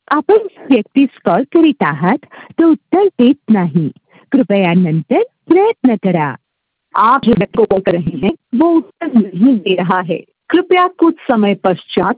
आपण व्यक्तीस कॉल करीत आहात तो उत्तर देत नाही, कृपया नंतर प्रयत्न करा। आप जो व्यक्ति को कॉल कर रहे हैं वो उत्तर नहीं दे रहा है, कृपया कुछ समय पश्चात